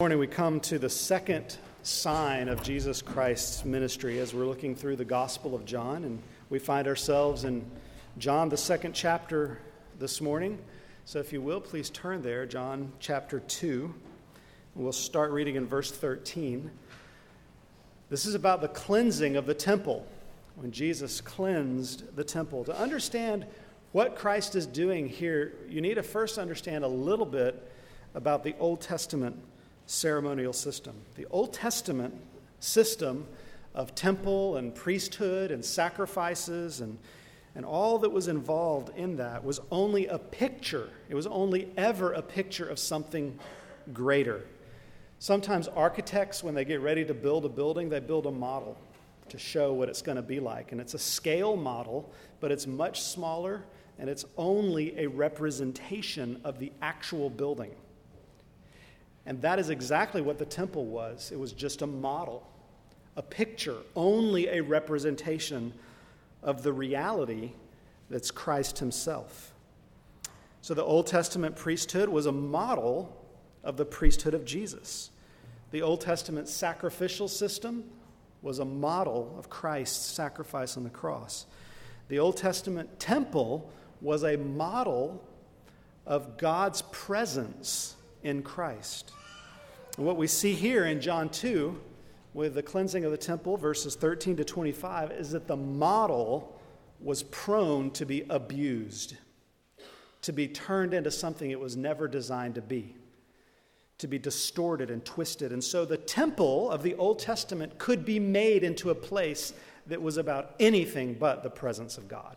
morning we come to the second sign of Jesus Christ's ministry as we're looking through the Gospel of John, and we find ourselves in John, the second chapter this morning. So if you will, please turn there, John chapter 2. We'll start reading in verse 13. This is about the cleansing of the temple, when Jesus cleansed the temple. To understand what Christ is doing here, you need to first understand a little bit about the Old Testament ceremonial system. The Old Testament system of temple and priesthood and sacrifices and all that was involved in that was only a picture. It was only ever a picture of something greater. Sometimes architects, when they get ready to build a building, they build a model to show what it's going to be like. And it's a scale model, but it's much smaller, and it's only a representation of the actual building. And that is exactly what the temple was. It was just a model, a picture, only a representation of the reality that's Christ himself. So the Old Testament priesthood was a model of the priesthood of Jesus. The Old Testament sacrificial system was a model of Christ's sacrifice on the cross. The Old Testament temple was a model of God's presence in Christ. And what we see here in John 2 with the cleansing of the temple, verses 13 to 25, is that the model was prone to be abused, to be turned into something it was never designed to be distorted and twisted. And so the temple of the Old Testament could be made into a place that was about anything but the presence of God.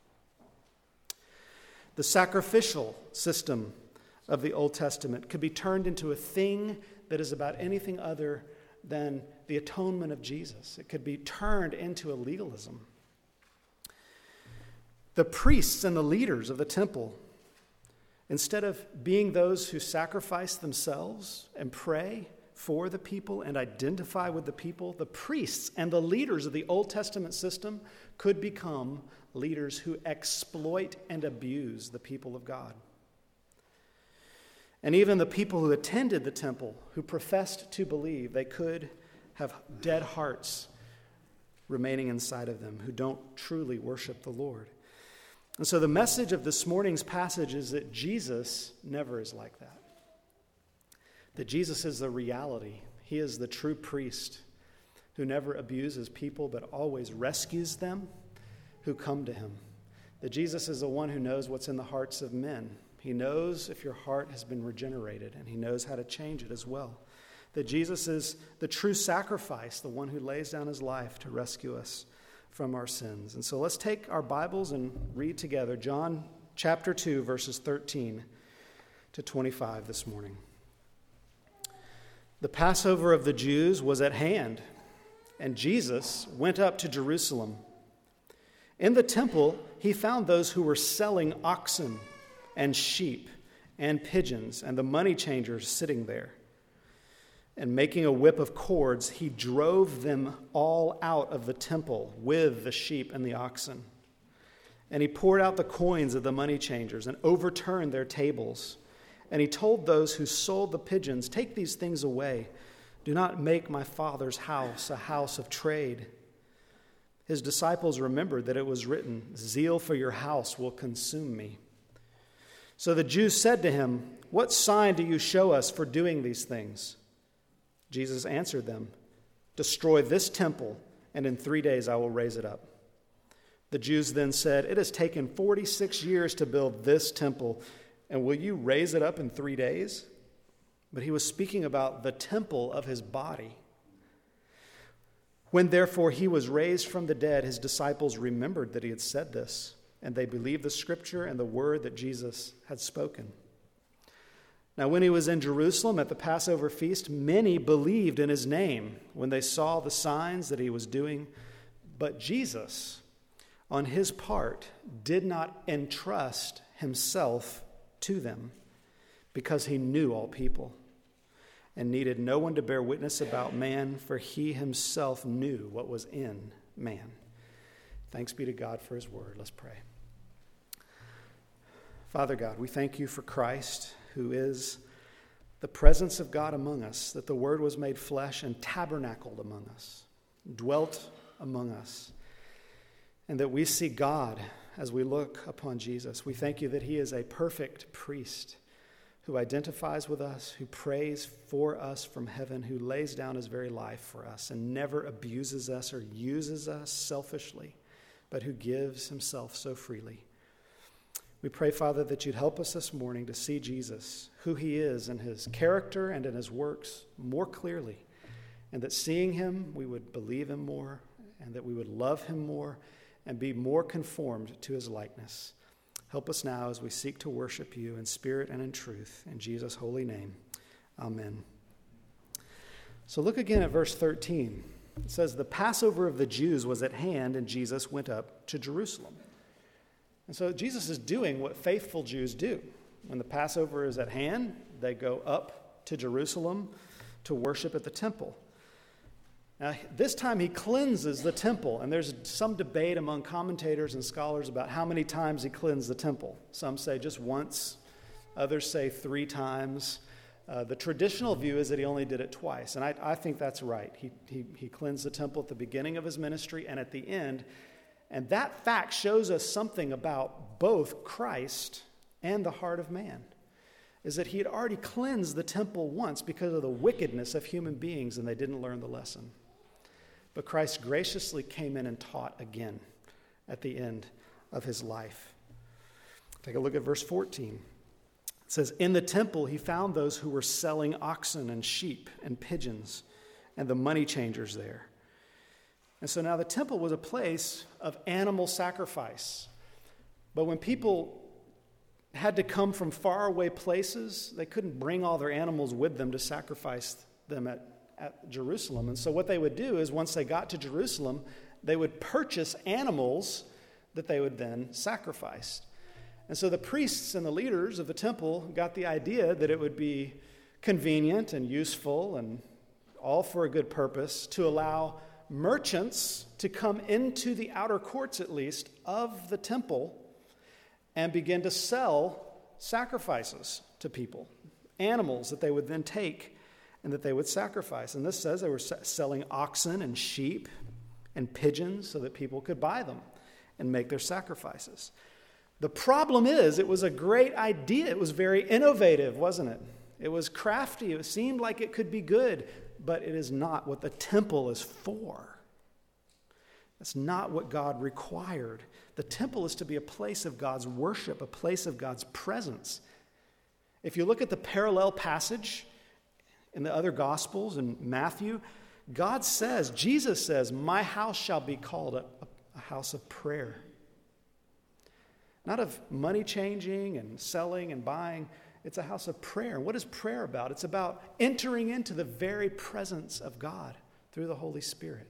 The sacrificial system of the Old Testament could be turned into a thing that is about anything other than the atonement of Jesus. It could be turned into a legalism. The priests and the leaders of the temple, instead of being those who sacrifice themselves and pray for the people and identify with the people, the priests and the leaders of the Old Testament system could become leaders who exploit and abuse the people of God. And even the people who attended the temple, who professed to believe, they could have dead hearts remaining inside of them who don't truly worship the Lord. And so the message of this morning's passage is that Jesus never is like that. That Jesus is the reality. He is the true priest who never abuses people but always rescues them who come to him. That Jesus is the one who knows what's in the hearts of men. He knows if your heart has been regenerated, and he knows how to change it as well. That Jesus is the true sacrifice, the one who lays down his life to rescue us from our sins. And so let's take our Bibles and read together John chapter 2, verses 13 to 25 this morning. The Passover of the Jews was at hand, and Jesus went up to Jerusalem. In the temple, he found those who were selling oxen and sheep and pigeons, and the money changers sitting there. And making a whip of cords, he drove them all out of the temple with the sheep and the oxen. And he poured out the coins of the money changers and overturned their tables. And he told those who sold the pigeons, "Take these things away. Do not make my Father's house a house of trade." His disciples remembered that it was written, "Zeal for your house will consume me." So the Jews said to him, "What sign do you show us for doing these things?" Jesus answered them, "Destroy this temple, and in 3 days I will raise it up." The Jews then said, "It has taken 46 years to build this temple, and will you raise it up in 3 days?" But he was speaking about the temple of his body. When therefore he was raised from the dead, his disciples remembered that he had said this, and they believed the scripture and the word that Jesus had spoken. Now when he was in Jerusalem at the Passover feast, many believed in his name when they saw the signs that he was doing. But Jesus, on his part, did not entrust himself to them, because he knew all people and needed no one to bear witness about man, for he himself knew what was in man. Thanks be to God for his word. Let's pray. Father God, we thank you for Christ, who is the presence of God among us, that the Word was made flesh and tabernacled among us, dwelt among us, and that we see God as we look upon Jesus. We thank you that he is a perfect priest who identifies with us, who prays for us from heaven, who lays down his very life for us and never abuses us or uses us selfishly, but who gives himself so freely. We pray, Father, that you'd help us this morning to see Jesus, who he is in his character and in his works more clearly, and that seeing him, we would believe him more, and that we would love him more and be more conformed to his likeness. Help us now as we seek to worship you in spirit and in truth. In Jesus' holy name, amen. So look again at verse 13. It says, the Passover of the Jews was at hand, and Jesus went up to Jerusalem. And so Jesus is doing what faithful Jews do. When the Passover is at hand, they go up to Jerusalem to worship at the temple. Now, this time he cleanses the temple, and there's some debate among commentators and scholars about how many times he cleansed the temple. Some say just once, others say 3 times. The traditional view is that he only did it twice, and I think that's right. He cleansed the temple at the beginning of his ministry and at the end, and that fact shows us something about both Christ and the heart of man, is that he had already cleansed the temple once because of the wickedness of human beings, and they didn't learn the lesson. But Christ graciously came in and taught again at the end of his life. Take a look at verse 14. It says, in the temple he found those who were selling oxen and sheep and pigeons and the money changers there. And so now the temple was a place of animal sacrifice. But when people had to come from faraway places, they couldn't bring all their animals with them to sacrifice them at Jerusalem. And so what they would do is once they got to Jerusalem, they would purchase animals that they would then sacrifice. And so the priests and the leaders of the temple got the idea that it would be convenient and useful and all for a good purpose to allow merchants to come into the outer courts, at least, of the temple and begin to sell sacrifices to people, animals that they would then take and that they would sacrifice. And this says they were selling oxen and sheep and pigeons so that people could buy them and make their sacrifices. The problem is, it was a great idea. It was very innovative, wasn't it? It was crafty. It seemed like it could be good, but it is not what the temple is for. That's not what God required. The temple is to be a place of God's worship, a place of God's presence. If you look at the parallel passage in the other Gospels, in Matthew, Jesus says, my house shall be called a house of prayer. Not of money changing and selling and buying. It's a house of prayer. And what is prayer about? It's about entering into the very presence of God through the Holy Spirit.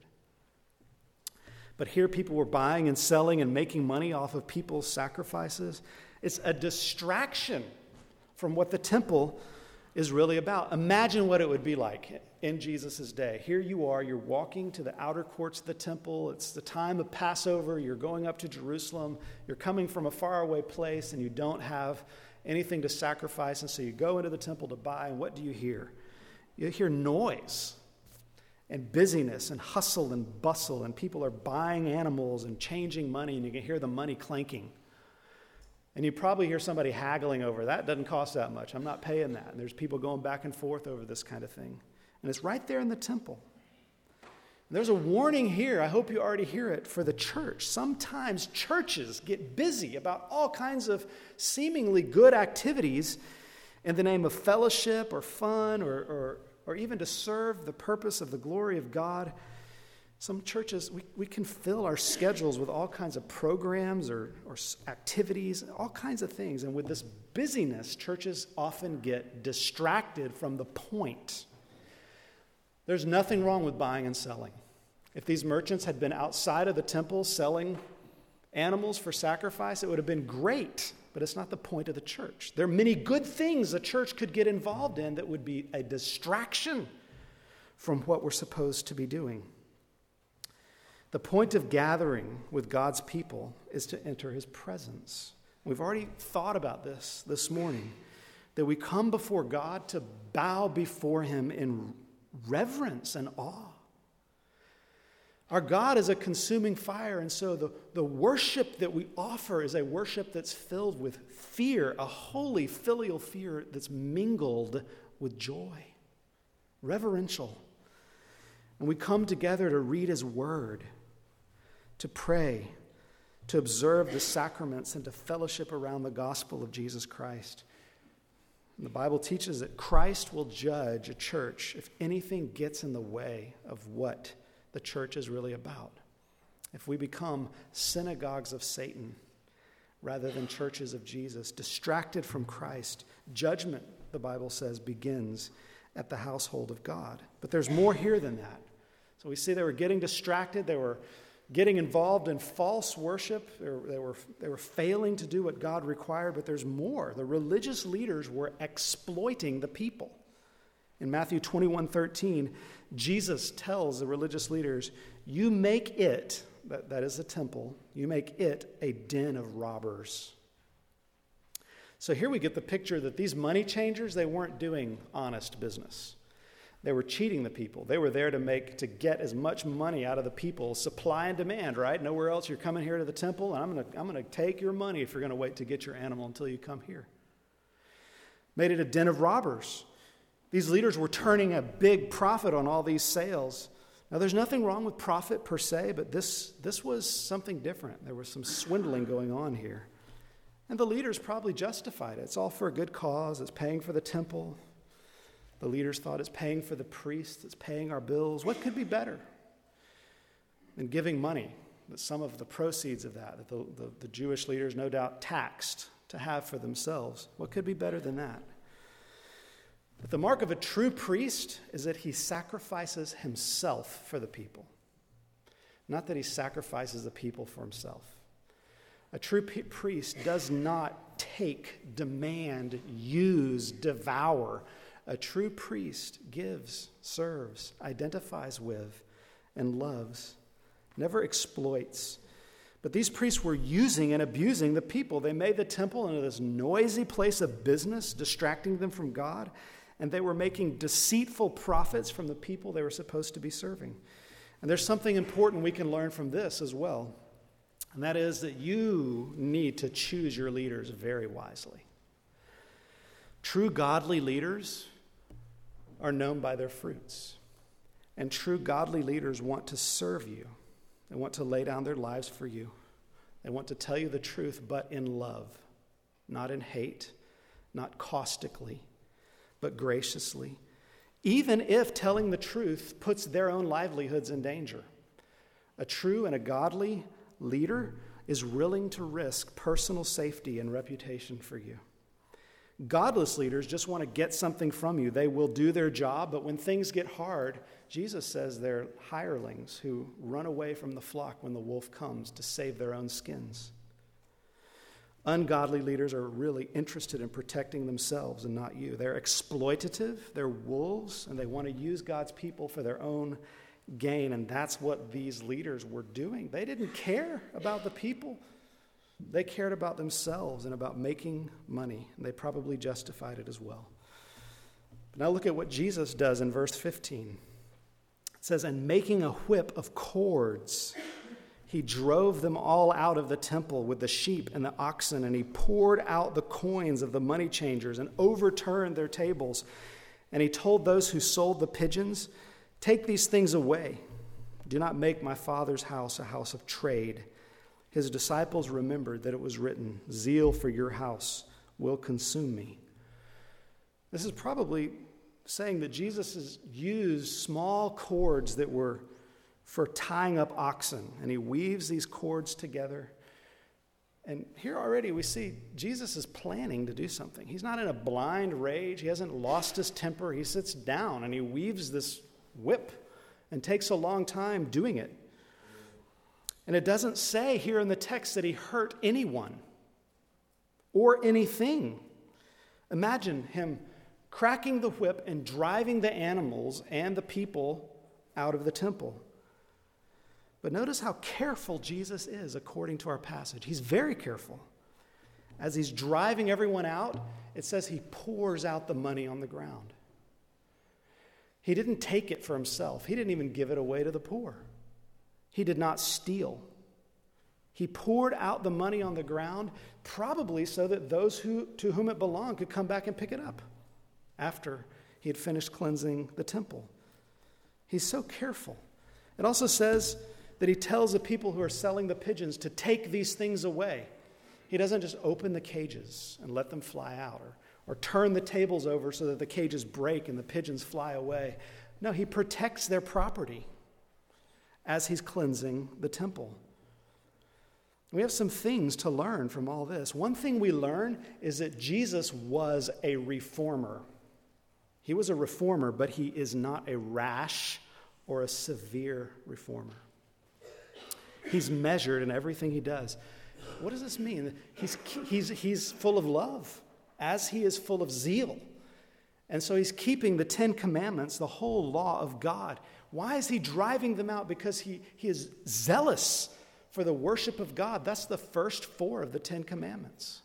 But here people were buying and selling and making money off of people's sacrifices. It's a distraction from what the temple is really about. Imagine what it would be like in Jesus' day. Here you are, you're walking to the outer courts of the temple. It's the time of Passover. You're going up to Jerusalem. You're coming from a faraway place and you don't have anything to sacrifice. And so you go into the temple to buy, and what do you hear? You hear noise and busyness and hustle and bustle, and people are buying animals and changing money, and you can hear the money clanking. And you probably hear somebody haggling over, that doesn't cost that much, I'm not paying that. And there's people going back and forth over this kind of thing. And it's right there in the temple. And there's a warning here, I hope you already hear it, for the church. Sometimes churches get busy about all kinds of seemingly good activities in the name of fellowship or fun or even to serve the purpose of the glory of God. Some churches, we can fill our schedules with all kinds of programs or activities, all kinds of things. And with this busyness, churches often get distracted from the point. There's nothing wrong with buying and selling. If these merchants had been outside of the temple selling animals for sacrifice, it would have been great, but it's not the point of the church. There are many good things the church could get involved in that would be a distraction from what we're supposed to be doing. The point of gathering with God's people is to enter his presence. We've already thought about this morning, that we come before God to bow before him in reverence and awe. Our God is a consuming fire, and so the worship that we offer is a worship that's filled with fear, a holy filial fear that's mingled with joy, reverential. And we come together to read his word, to pray, to observe the sacraments, and to fellowship around the gospel of Jesus Christ. And the Bible teaches that Christ will judge a church if anything gets in the way of what the church is really about. If we become synagogues of Satan rather than churches of Jesus, distracted from Christ, judgment, the Bible says, begins at the household of God. But there's more here than that. So we see they were getting distracted. They were getting involved in false worship. They were failing to do what God required, but there's more. The religious leaders were exploiting the people. In Matthew 21:13, Jesus tells the religious leaders, you make it, that is the temple, you make it a den of robbers. So here we get the picture that these money changers, they weren't doing honest business. They were cheating the people. They were there to get as much money out of the people, supply and demand, right? Nowhere else. You're coming here to the temple, and I'm going to take your money if you're going to wait to get your animal until you come here. Made it a den of robbers. These leaders were turning a big profit on all these sales. Now, there's nothing wrong with profit per se, but this was something different. There was some swindling going on here. And the leaders probably justified it. It's all for a good cause. It's paying for the temple. The leaders thought it's paying for the priests. It's paying our bills. What could be better than giving money, that some of the proceeds of that the Jewish leaders no doubt taxed to have for themselves? What could be better than that? But the mark of a true priest is that he sacrifices himself for the people, not that he sacrifices the people for himself. A true priest does not take, demand, use, devour. A true priest gives, serves, identifies with, and loves, never exploits. But these priests were using and abusing the people. They made the temple into this noisy place of business, distracting them from God. And they were making deceitful profits from the people they were supposed to be serving. And there's something important we can learn from this as well. And that is that you need to choose your leaders very wisely. True godly leaders are known by their fruits. And true godly leaders want to serve you. They want to lay down their lives for you. They want to tell you the truth, but in love, not in hate, not caustically, but graciously, even if telling the truth puts their own livelihoods in danger. A true and a godly leader is willing to risk personal safety and reputation for you. Godless leaders just want to get something from you. They will do their job, but when things get hard, Jesus says they're hirelings who run away from the flock when the wolf comes to save their own skins. Ungodly leaders are really interested in protecting themselves and not you. They're exploitative, they're wolves, and they want to use God's people for their own gain, and that's what these leaders were doing. They didn't care about the people. They cared about themselves and about making money, and they probably justified it as well. But now look at what Jesus does in verse 15. It says, and making a whip of cords, he drove them all out of the temple with the sheep and the oxen, and he poured out the coins of the money changers and overturned their tables. And he told those who sold the pigeons, take these things away. Do not make my Father's house a house of trade. His disciples remembered that it was written, zeal for your house will consume me. This is probably saying that Jesus has used small cords that were for tying up oxen, and he weaves these cords together. And here already we see Jesus is planning to do something. He's not in a blind rage. He hasn't lost his temper. He sits down and he weaves this whip and takes a long time doing it. And it doesn't say here in the text that he hurt anyone or anything. Imagine him cracking the whip and driving the animals and the people out of the temple. But notice how careful Jesus is according to our passage. He's very careful. as he's driving everyone out, it says he pours out the money on the ground. He didn't take it for himself. He didn't even give it away to the poor. He did not steal. He poured out the money on the ground, probably so that those to whom it belonged could come back and pick it up after he had finished cleansing the temple. He's so careful. It also says that he tells the people who are selling the pigeons to take these things away. He doesn't just open the cages and let them fly out or turn the tables over so that the cages break and the pigeons fly away. No, he protects their property as he's cleansing the temple. We have some things to learn from all this. One thing we learn is that Jesus was a reformer. He was a reformer, but he is not a rash or a severe reformer. He's measured in everything he does. What does this mean? He's full of love, as he is full of zeal. And so he's keeping the 10 Commandments, the whole law of God. Why is he driving them out? Because he is zealous for the worship of God. That's the first 4 of the 10 Commandments.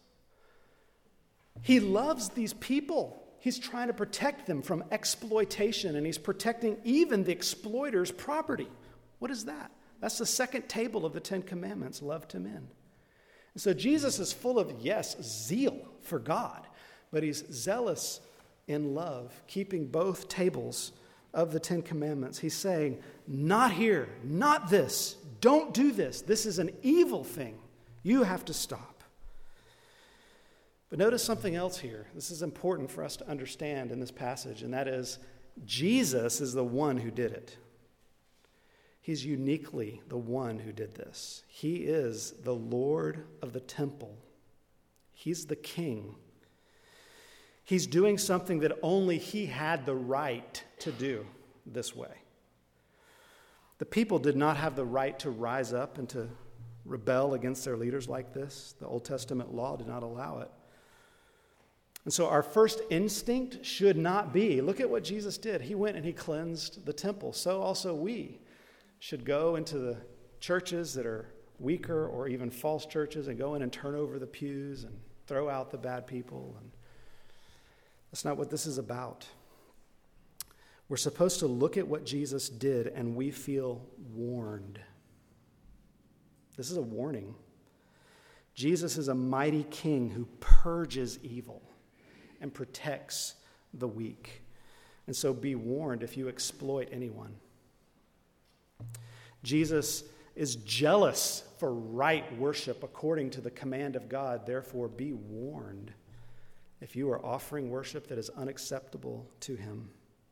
He loves these people. He's trying to protect them from exploitation, and he's protecting even the exploiter's property. What is that? That's the second table of the 10 Commandments, love to men. And so Jesus is full of, yes, zeal for God, but he's zealous in love, keeping both tables of the 10 Commandments. He's saying, not here, not this, don't do this. This is an evil thing. You have to stop. But notice something else here. This is important for us to understand in this passage, and that is Jesus is the one who did it. He's uniquely the one who did this. He is the Lord of the temple. He's the king. He's doing something that only he had the right to do this way. The people did not have the right to rise up and to rebel against their leaders like this. The Old Testament law did not allow it. And so our first instinct should not be, look at what Jesus did. He went and he cleansed the temple. So also we should go into the churches that are weaker or even false churches and go in and turn over the pews and throw out the bad people. And that's not what this is about. We're supposed to look at what Jesus did and we feel warned. This is a warning. Jesus is a mighty king who purges evil and protects the weak. And so be warned if you exploit anyone. Jesus is jealous for right worship according to the command of God. Therefore, be warned if you are offering worship that is unacceptable to him.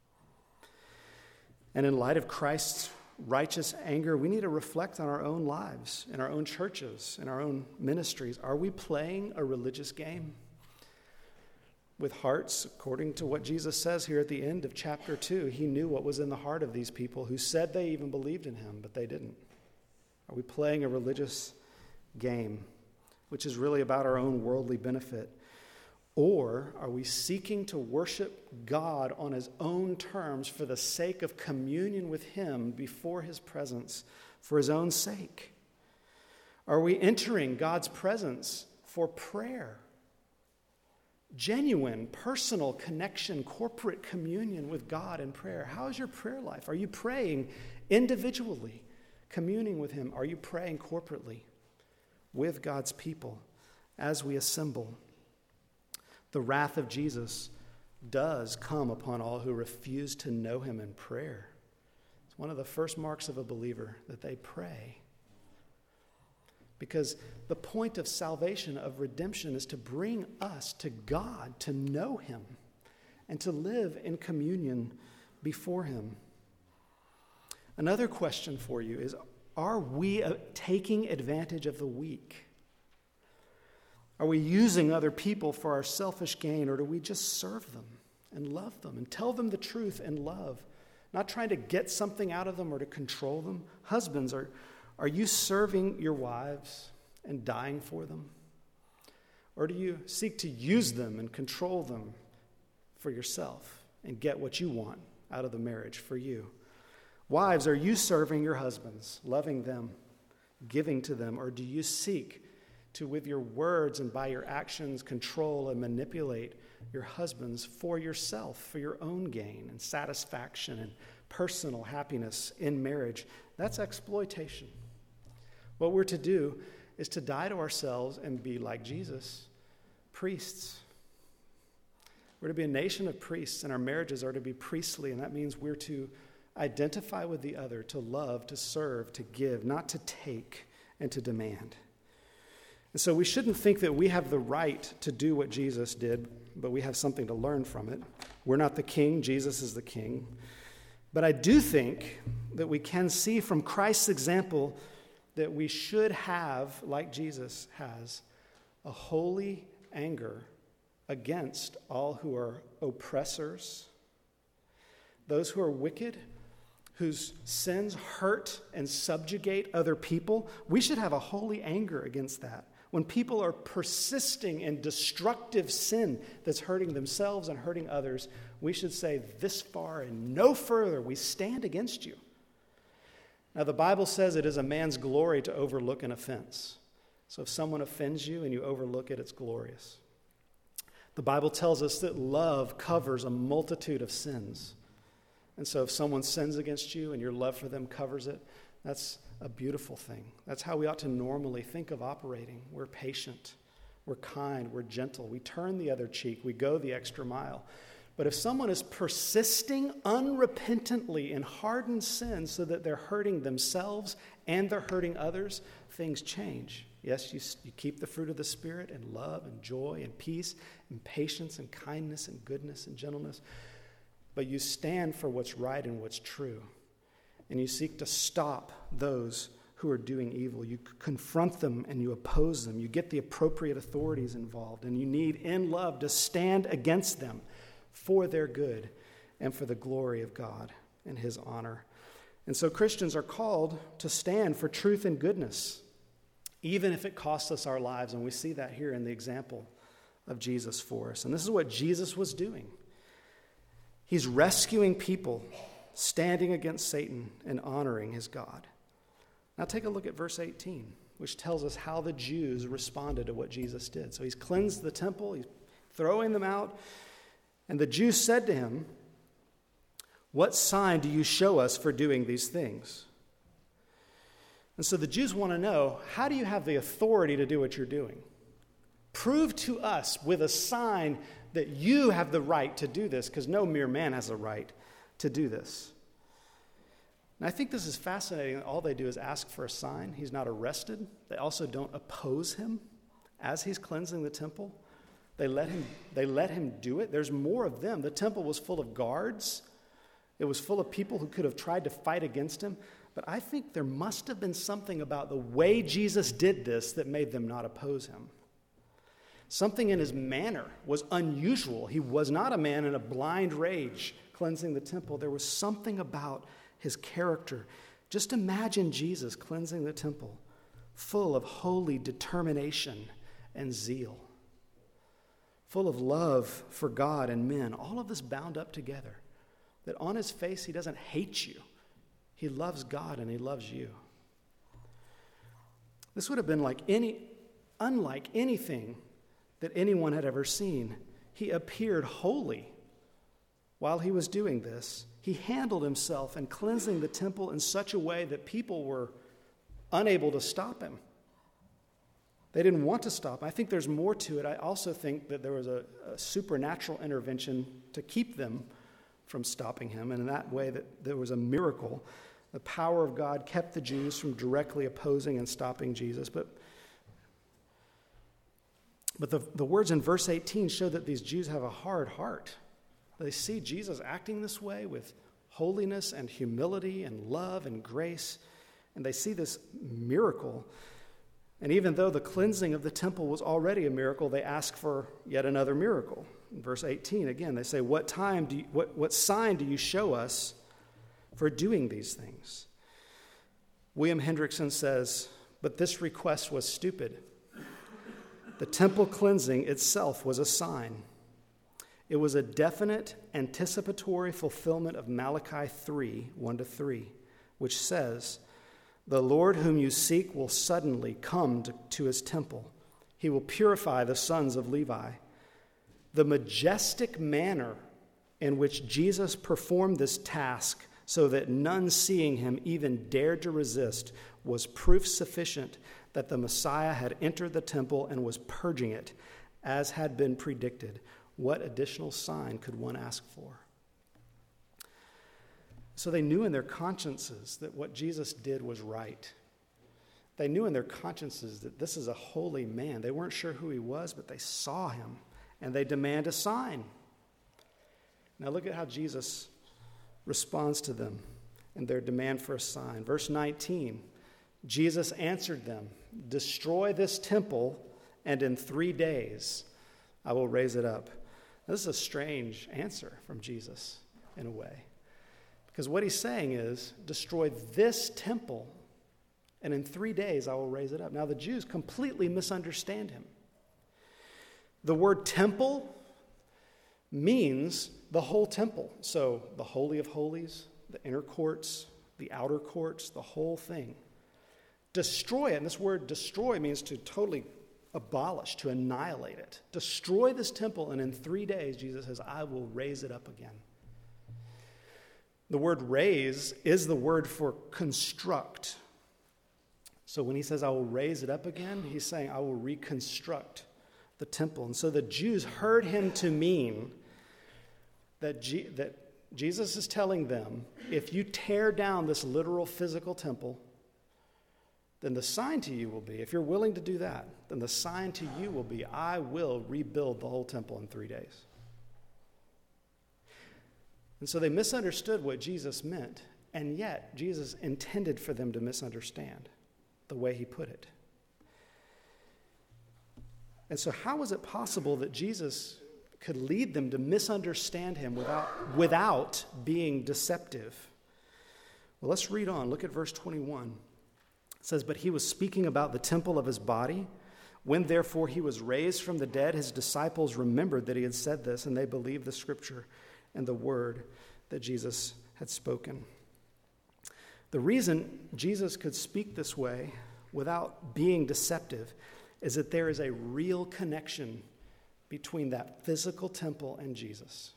And in light of Christ's righteous anger, we need to reflect on our own lives, in our own churches, in our own ministries. Are we playing a religious game with hearts according to what Jesus says here at the end of chapter 2? He knew what was in the heart of these people who said they even believed in him, but they didn't. Are we playing a religious game, which is really about our own worldly benefit? Or are we seeking to worship God on his own terms for the sake of communion with him before his presence for his own sake? Are we entering God's presence for prayer? Genuine, personal connection, corporate communion with God in prayer. How is your prayer life? Are you praying individually, communing with him? Are you praying corporately with God's people as we assemble? The wrath of Jesus does come upon all who refuse to know him in prayer. It's one of the first marks of a believer that they pray. Because the point of salvation, of redemption, is to bring us to God, to know him, and to live in communion before him. Another question for you is, are we taking advantage of the weak? Are we using other people for our selfish gain, or do we just serve them and love them and tell them the truth in love, not trying to get something out of them or to control them? Husbands, are you serving your wives and dying for them? Or do you seek to use them and control them for yourself and get what you want out of the marriage for you? Wives, are you serving your husbands, loving them, giving to them, or do you seek to, with your words and by your actions, control and manipulate your husbands for yourself, for your own gain and satisfaction and personal happiness in marriage. That's exploitation. What we're to do is to die to ourselves and be like Jesus, priests. We're to be a nation of priests, and our marriages are to be priestly, and that means we're to identify with the other, to love, to serve, to give, not to take and to demand. And so we shouldn't think that we have the right to do what Jesus did, but we have something to learn from it. We're not the king, Jesus is the king. But I do think that we can see from Christ's example that we should have, like Jesus has, a holy anger against all who are oppressors, those who are wicked, whose sins hurt and subjugate other people. We should have a holy anger against that. When people are persisting in destructive sin that's hurting themselves and hurting others, we should say, this far and no further, we stand against you. Now, the Bible says it is a man's glory to overlook an offense. So if someone offends you and you overlook it, it's glorious. The Bible tells us that love covers a multitude of sins. And so if someone sins against you and your love for them covers it, that's a beautiful thing. That's how we ought to normally think of operating. We're patient, we're kind, we're gentle. We turn the other cheek, we go the extra mile. But if someone is persisting unrepentantly in hardened sin so that they're hurting themselves and they're hurting others, things change. Yes, you keep the fruit of the Spirit and love and joy and peace and patience and kindness and goodness and gentleness, but you stand for what's right and what's true. And you seek to stop those who are doing evil. You confront them and you oppose them. You get the appropriate authorities involved, and you need, in love, to stand against them for their good and for the glory of God and His honor. And so Christians are called to stand for truth and goodness, even if it costs us our lives. And we see that here in the example of Jesus for us. And this is what Jesus was doing. He's rescuing people, standing against Satan and honoring his God. Now take a look at verse 18, which tells us how the Jews responded to what Jesus did. So he's cleansed the temple, he's throwing them out, and the Jews said to him, "What sign do you show us for doing these things?" And so the Jews want to know, how do you have the authority to do what you're doing? Prove to us with a sign that you have the right to do this, because no mere man has a right to do this. And I think this is fascinating. All they do is ask for a sign. He's not arrested. They also don't oppose him as he's cleansing the temple. They let him do it. There's more of them. The temple was full of guards. It was full of people who could have tried to fight against him. But I think there must have been something about the way Jesus did this that made them not oppose him. Something in his manner was unusual. He was not a man in a blind rage cleansing the temple. There was something about his character. Just imagine Jesus cleansing the temple, full of holy determination and zeal, full of love for God and men, all of this bound up together, that on his face he doesn't hate you. He loves God and he loves you. This would have been unlike anything that anyone had ever seen. He appeared holy while he was doing this. He handled himself in cleansing the temple in such a way that people were unable to stop him. They didn't want to stop him. I think there's more to it. I also think that there was a supernatural intervention to keep them from stopping him, and in that way that there was a miracle. The power of God kept the Jews from directly opposing and stopping Jesus. But the words in verse 18 show that these Jews have a hard heart. They see Jesus acting this way with holiness and humility and love and grace, and they see this miracle. And even though the cleansing of the temple was already a miracle, they ask for yet another miracle. In verse 18, again, they say, what sign do you show us for doing these things? William Hendrickson says, but this request was stupid. The temple cleansing itself was a sign. It was a definite, anticipatory fulfillment of Malachi 3, 1-3, which says, the Lord whom you seek will suddenly come to his temple. He will purify the sons of Levi. The majestic manner in which Jesus performed this task so that none seeing him even dared to resist was proof sufficient that the Messiah had entered the temple and was purging it, as had been predicted. What additional sign could one ask for? So they knew in their consciences that what Jesus did was right. They knew in their consciences that this is a holy man. They weren't sure who he was, but they saw him, and they demand a sign. Now look at how Jesus responds to them and their demand for a sign. Verse 19, Jesus answered them, "Destroy this temple, and in 3 days I will raise it up." Now, this is a strange answer from Jesus in a way, because what he's saying is, destroy this temple, and in 3 days I will raise it up. Now the Jews completely misunderstand him. The word temple means the whole temple. So the Holy of Holies, the inner courts, the outer courts, the whole thing. Destroy it, and this word destroy means to totally abolish, to annihilate it. Destroy this temple, and in 3 days, Jesus says, I will raise it up again. The word raise is the word for construct. So when he says, I will raise it up again, he's saying, I will reconstruct the temple. And so the Jews heard him to mean that Jesus is telling them, if you tear down this literal physical temple, then the sign to you will be, if you're willing to do that, then the sign to you will be, I will rebuild the whole temple in 3 days. And so they misunderstood what Jesus meant, and yet Jesus intended for them to misunderstand the way he put it. And so how was it possible that Jesus could lead them to misunderstand him without being deceptive? Well, let's read on. Look at verse 21. It says, but he was speaking about the temple of his body. When therefore he was raised from the dead, his disciples remembered that he had said this, and they believed the scripture and the word that Jesus had spoken. The reason Jesus could speak this way without being deceptive is that there is a real connection between that physical temple and Jesus.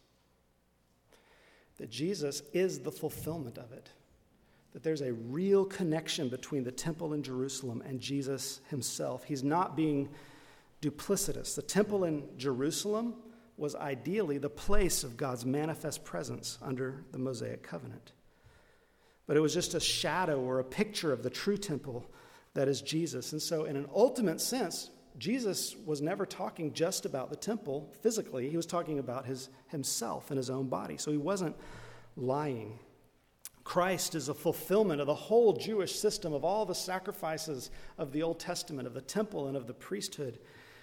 That Jesus is the fulfillment of it. That there's a real connection between the temple in Jerusalem and Jesus himself. He's not being duplicitous. The temple in Jerusalem was ideally the place of God's manifest presence under the Mosaic covenant. But it was just a shadow or a picture of the true temple that is Jesus. And so in an ultimate sense, Jesus was never talking just about the temple physically. He was talking about himself and his own body. So he wasn't lying. Christ is a fulfillment of the whole Jewish system of all the sacrifices of the Old Testament, of the temple and of the priesthood.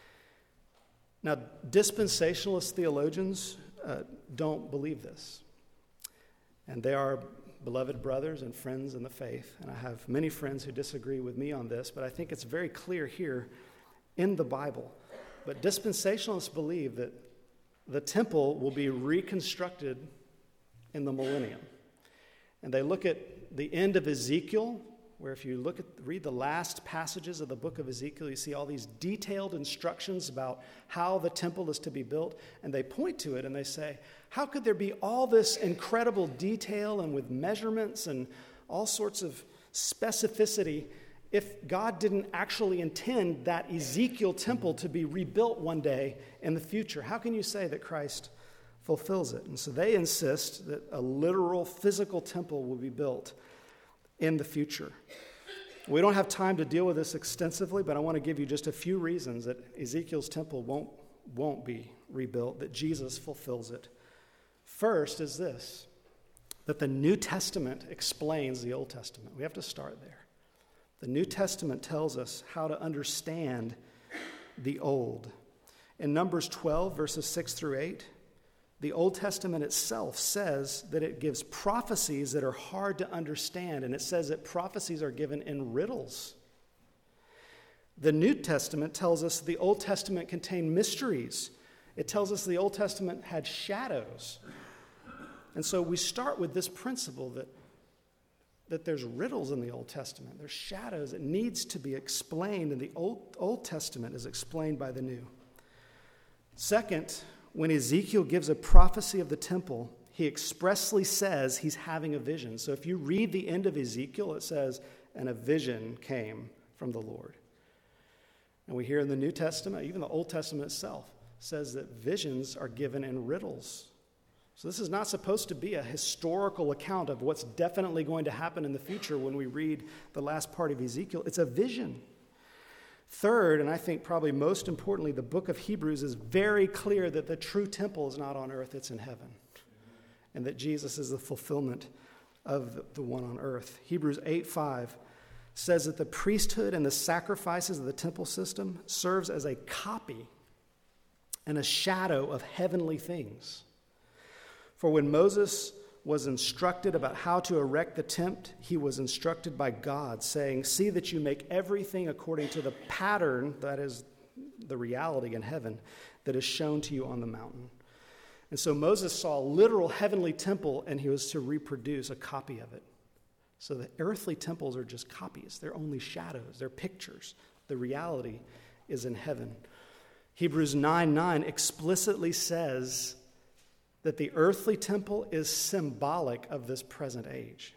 Now, dispensationalist theologians don't believe this. And they are beloved brothers and friends in the faith. And I have many friends who disagree with me on this, but I think it's very clear here in the Bible. But dispensationalists believe that the temple will be reconstructed in the millennium. And they look at the end of Ezekiel, where if you read the last passages of the book of Ezekiel, you see all these detailed instructions about how the temple is to be built. And they point to it and they say, how could there be all this incredible detail and with measurements and all sorts of specificity if God didn't actually intend that Ezekiel temple to be rebuilt one day in the future? How can you say that Christ fulfills it? And so they insist that a literal physical temple will be built in the future. We don't have time to deal with this extensively, but I want to give you just a few reasons that Ezekiel's temple won't be rebuilt, that Jesus fulfills it. First is this, that the New Testament explains the Old Testament. We have to start there. The New Testament tells us how to understand the Old. In Numbers 12, verses 6 through 8, the Old Testament itself says that it gives prophecies that are hard to understand, and it says that prophecies are given in riddles. The New Testament tells us the Old Testament contained mysteries. It tells us the Old Testament had shadows. And so we start with this principle that that there's riddles in the Old Testament. There's shadows. It needs to be explained, and the Old Testament is explained by the New. Second, when Ezekiel gives a prophecy of the temple, he expressly says he's having a vision. So if you read the end of Ezekiel, it says, and a vision came from the Lord. And we hear in the New Testament, even the Old Testament itself, says that visions are given in riddles. So this is not supposed to be a historical account of what's definitely going to happen in the future when we read the last part of Ezekiel. It's a vision. Third, and I think probably most importantly, the book of Hebrews is very clear that the true temple is not on earth, it's in heaven. And that Jesus is the fulfillment of the one on earth. Hebrews 8:5 says that the priesthood and the sacrifices of the temple system serves as a copy and a shadow of heavenly things. For when Moses was instructed about how to erect the tent, he was instructed by God, saying, "See that you make everything according to the pattern," that is the reality in heaven, "that is shown to you on the mountain." And so Moses saw a literal heavenly temple, and he was to reproduce a copy of it. So the earthly temples are just copies. They're only shadows. They're pictures. The reality is in heaven. Hebrews 9:9 explicitly says that the earthly temple is symbolic of this present age.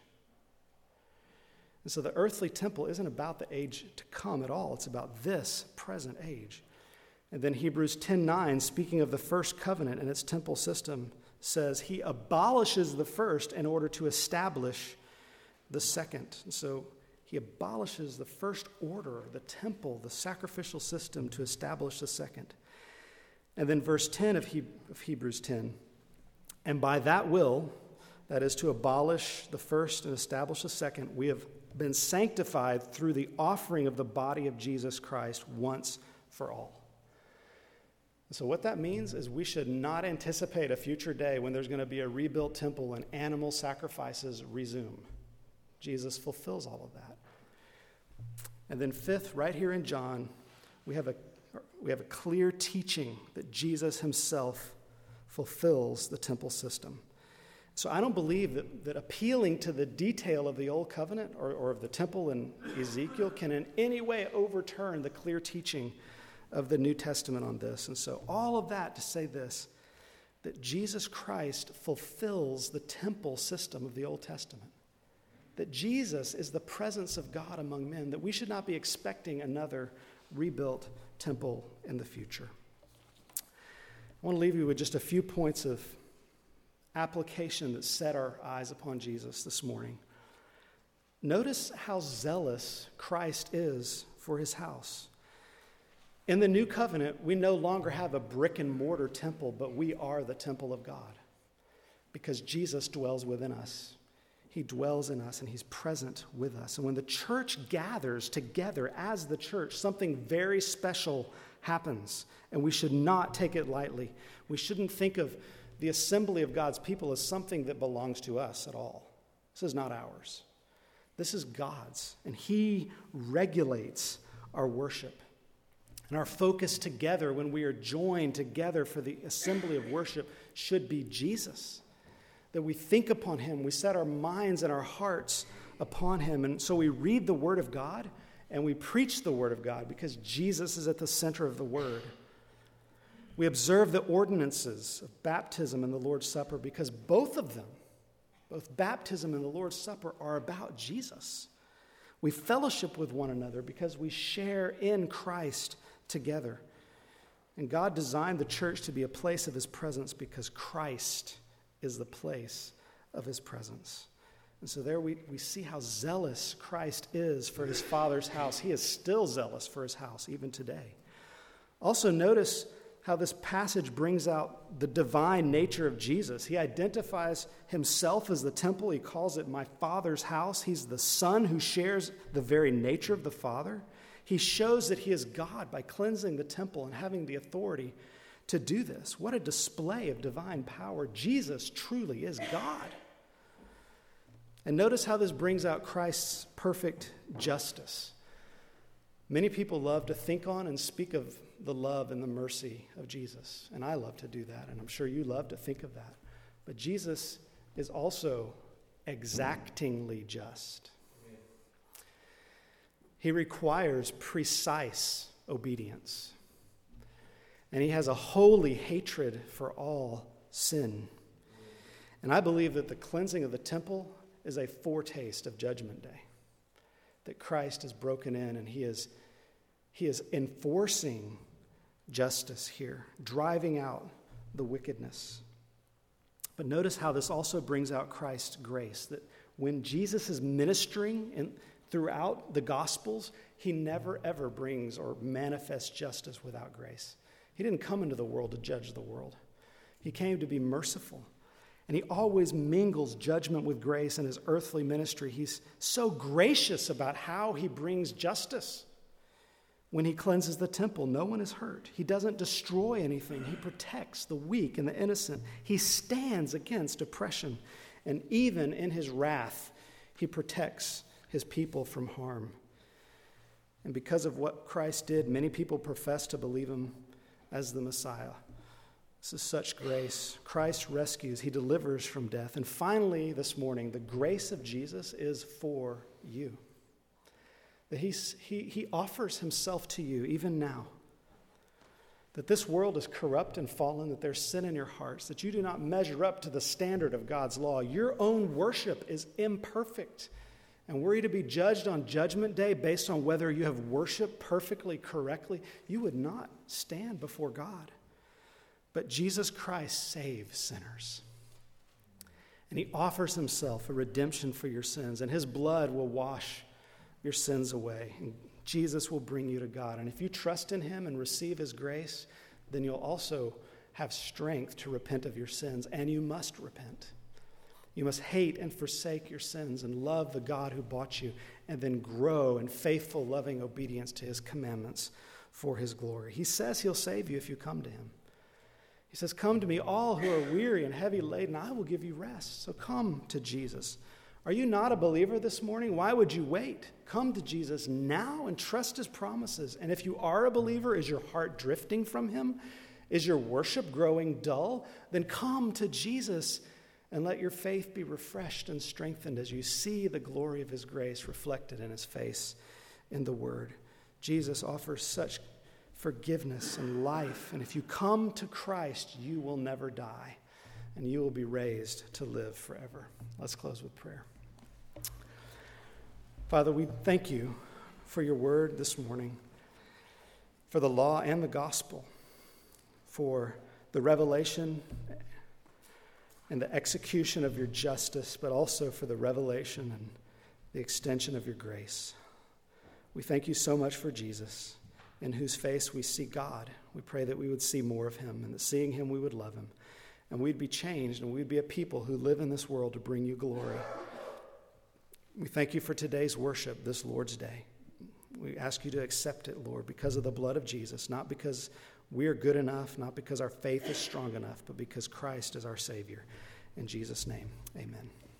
And so the earthly temple isn't about the age to come at all. It's about this present age. And then Hebrews 10:9, speaking of the first covenant and its temple system, says he abolishes the first in order to establish the second. And so he abolishes the first order, the temple, the sacrificial system, to establish the second. And then verse 10 of Hebrews 10, and by that will, that is to abolish the first and establish the second, we have been sanctified through the offering of the body of Jesus Christ once for all. So what that means is we should not anticipate a future day when there's going to be a rebuilt temple and animal sacrifices resume. Jesus fulfills all of that. And then fifth, right here in John, we have a clear teaching that Jesus himself fulfills the temple system. So I don't believe that appealing to the detail of the Old Covenant or of the temple in Ezekiel can in any way overturn the clear teaching of the New Testament on this. And so all of that to say this, that Jesus Christ fulfills the temple system of the Old Testament. That Jesus is the presence of God among men, that we should not be expecting another rebuilt temple in the future. I want to leave you with just a few points of application that set our eyes upon Jesus this morning. Notice how zealous Christ is for his house. In the new covenant, we no longer have a brick and mortar temple, but we are the temple of God because Jesus dwells within us. He dwells in us and he's present with us. And when the church gathers together as the church, something very special happens, and we should not take it lightly. We shouldn't think of the assembly of God's people as something that belongs to us at all. This is not ours. This is God's, and he regulates our worship. And our focus together, when we are joined together for the assembly of worship, should be Jesus. That we think upon him, we set our minds and our hearts upon him. And so we read the Word of God and we preach the Word of God because Jesus is at the center of the Word. We observe the ordinances of baptism and the Lord's Supper because both of them, both baptism and the Lord's Supper, are about Jesus. We fellowship with one another because we share in Christ together. And God designed the church to be a place of his presence because Christ is the place of his presence. And so there we see how zealous Christ is for his Father's house. He is still zealous for his house, even today. Also notice how this passage brings out the divine nature of Jesus. He identifies himself as the temple. He calls it my Father's house. He's the Son who shares the very nature of the Father. He shows that he is God by cleansing the temple and having the authority to do this. What a display of divine power. Jesus truly is God. And notice how this brings out Christ's perfect justice. Many people love to think on and speak of the love and the mercy of Jesus. And I love to do that, and I'm sure you love to think of that. But Jesus is also exactingly just. He requires precise obedience. And he has a holy hatred for all sin. And I believe that the cleansing of the temple is a foretaste of Judgment Day. That Christ is broken in and he is enforcing justice here, driving out the wickedness. But notice how this also brings out Christ's grace, that when Jesus is ministering throughout the Gospels, he never ever brings or manifests justice without grace. He didn't come into the world to judge the world. He came to be merciful. And he always mingles judgment with grace in his earthly ministry. He's so gracious about how he brings justice. When he cleanses the temple, no one is hurt. He doesn't destroy anything. He protects the weak and the innocent. He stands against oppression. And even in his wrath, he protects his people from harm. And because of what Christ did, many people profess to believe him as the Messiah. This is such grace. Christ rescues. He delivers from death. And finally, this morning, the grace of Jesus is for you. That he offers himself to you even now. That this world is corrupt and fallen, that there's sin in your hearts, that you do not measure up to the standard of God's law. Your own worship is imperfect. And were you to be judged on Judgment Day based on whether you have worshiped perfectly, correctly, you would not stand before God. But Jesus Christ saves sinners. And he offers himself a redemption for your sins, and his blood will wash your sins away. And Jesus will bring you to God. And if you trust in him and receive his grace, then you'll also have strength to repent of your sins, and you must repent. You must hate and forsake your sins and love the God who bought you, and then grow in faithful, loving obedience to his commandments for his glory. He says he'll save you if you come to him. He says, "Come to me, all who are weary and heavy laden, I will give you rest." So come to Jesus. Are you not a believer this morning? Why would you wait? Come to Jesus now and trust his promises. And if you are a believer, is your heart drifting from him? Is your worship growing dull? Then come to Jesus and let your faith be refreshed and strengthened as you see the glory of his grace reflected in his face in the word. Jesus offers such forgiveness and life. And if you come to Christ, you will never die, and you will be raised to live forever. Let's close with prayer. Father, we thank you for your word this morning, for the law and the gospel, for the revelation and the execution of your justice, but also for the revelation and the extension of your grace. We thank you so much for Jesus, in whose face we see God. We pray that we would see more of him, and that seeing him we would love him, and we'd be changed, and we'd be a people who live in this world to bring you glory. We thank you for today's worship, this Lord's Day. We ask you to accept it, Lord, because of the blood of Jesus, not because we are good enough, not because our faith is strong enough, but because Christ is our Savior. In Jesus' name, amen.